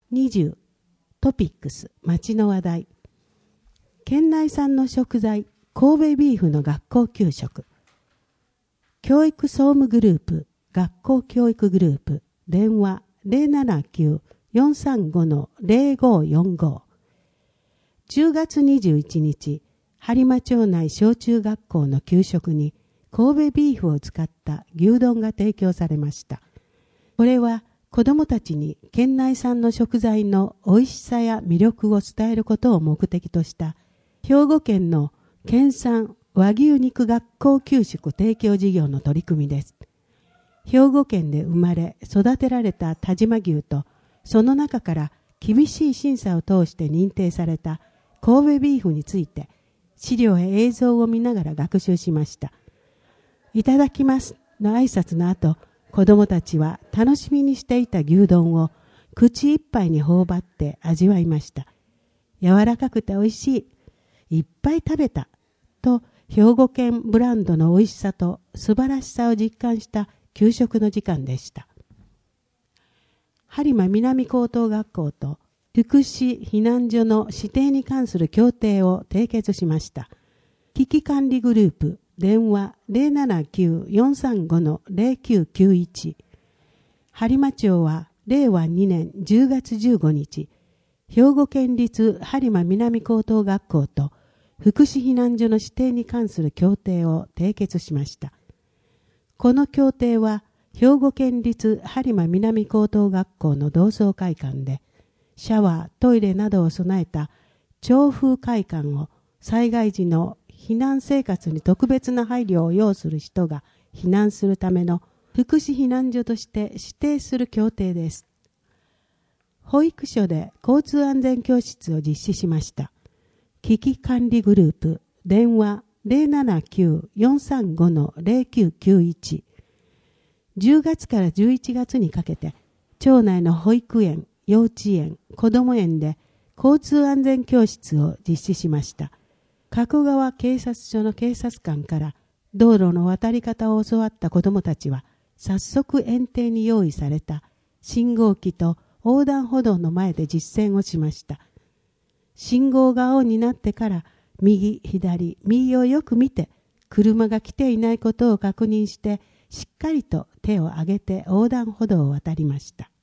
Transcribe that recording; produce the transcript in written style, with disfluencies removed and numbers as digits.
20トピックス町の話題。県内産の食材神戸ビーフの学校給食。教育総務グループ学校教育グループ電話 079-435-0545。 10月21日播磨町内小中学校の給食に神戸ビーフを使った牛丼が提供されました。これは子どもたちに県内産の食材の美味しさや魅力を伝えることを目的とした兵庫県の県産和牛肉学校給食提供事業の取り組みです。兵庫県で生まれ育てられた但馬牛と、その中から厳しい審査を通して認定された神戸ビーフについて資料や映像を見ながら学習しました。いただきますの挨拶の後、子どもたちは楽しみにしていた牛丼を口いっぱいに頬張って味わいました。柔らかくて美味しい、いっぱい食べたと兵庫県ブランドの美味しさと素晴らしさを実感した給食の時間でした。播磨南高等学校と福祉避難所の指定に関する協定を締結しました。危機管理グループ電話 079-435-0991。播磨町は令和2年10月15日、兵庫県立播磨南高等学校と福祉避難所の指定に関する協定を締結しました。この協定は兵庫県立播磨南高等学校の同窓会館でシャワー、トイレなどを備えた長風会館を災害時の避難生活に特別な配慮を要する人が避難するための福祉避難所として指定する協定です。保育所で交通安全教室を実施しました。危機管理グループ電話 079-435-0991。10月から11月にかけて町内の保育園、幼稚園、こども園で交通安全教室を実施しました。加古川警察署の警察官から道路の渡り方を教わった子どもたちは、早速園庭に用意された信号機と横断歩道の前で実践をしました。信号が青になってから右をよく見て、車が来ていないことを確認して、しっかりと手を上げて横断歩道を渡りました。